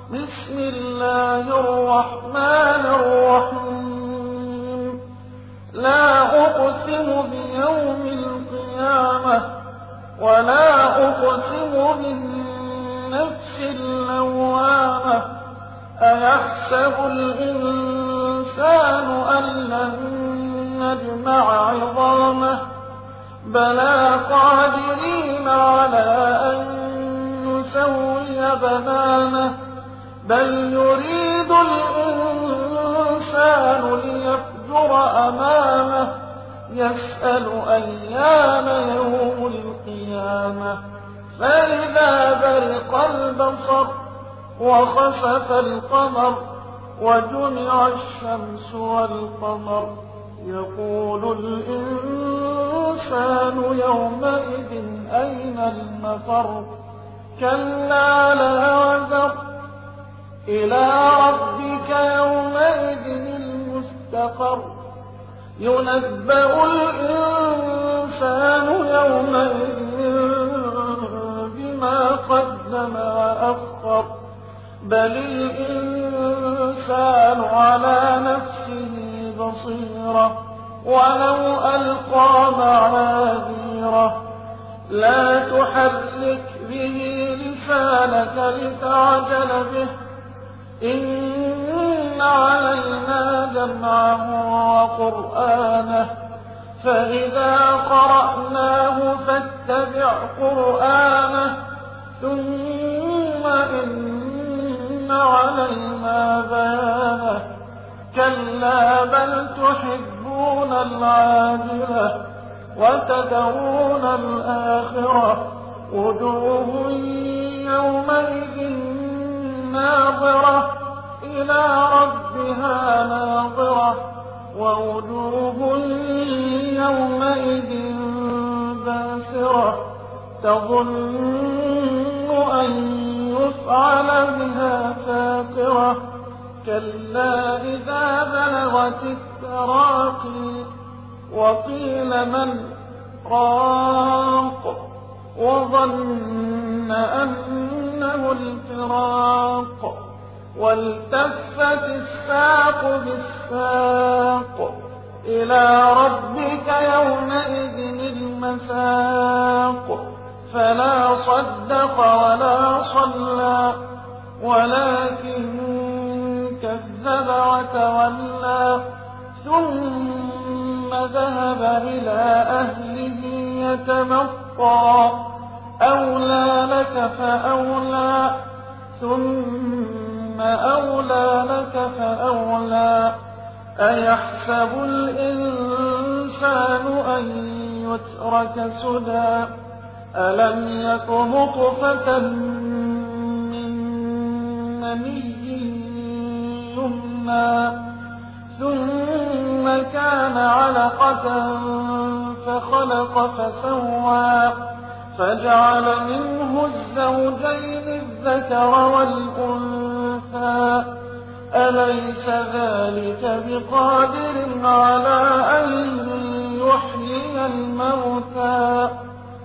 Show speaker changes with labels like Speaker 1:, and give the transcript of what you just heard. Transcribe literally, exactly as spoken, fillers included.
Speaker 1: بسم الله الرحمن الرحيم لا أقسم بيوم القيامة ولا أقسم بالنفس اللوامة أيحسب الإنسان أن لن نجمع عظامه بلى قادرين على أن نسوي بنانه بل يريد الإنسان ليفجر أمامه يسأل أيان يوم القيامة فإذا برق البصر وخسف القمر وجمع الشمس والقمر يقول الإنسان يومئذ أين المفر كلا لا وزر إلى ربك يومئذ المستقر ينبأ الإنسان يومئذ بما قدم وأخر بل الإنسان على نفسه بصيرة ولو ألقى معاذيره لا تحرك به لسانك لتعجل به إن علينا جمعه وقرآنه فإذا قرأناه فاتبع قرآنه ثم إن علينا بيانه كلا بل تحبون العاجلة وتذرون الآخرة وجوه يومئذ ناظرة إلى ربها ناظرة ووجوه يومئذ باسرة تظن أن يفعل بها فاقرة كلا إذا بلغت التراقي وقيل من راق وظن أنه الفراق والتفت الساق بالساق إلى ربك يومئذ المساق فلا صدق ولا صلى ولكن كذب وتولى ثم ذهب إلى أهله يتمطى أولى لك فأولى ثم أولى لك فأولى أيحسب الإنسان أن يترك سدى ألم يك نطفة من مني يمنى ثم كان علقة فخلق فسوى فجعل منه الزوجين الذكر والأنثى أليس ذلك بقادر على أن يحيي الموتى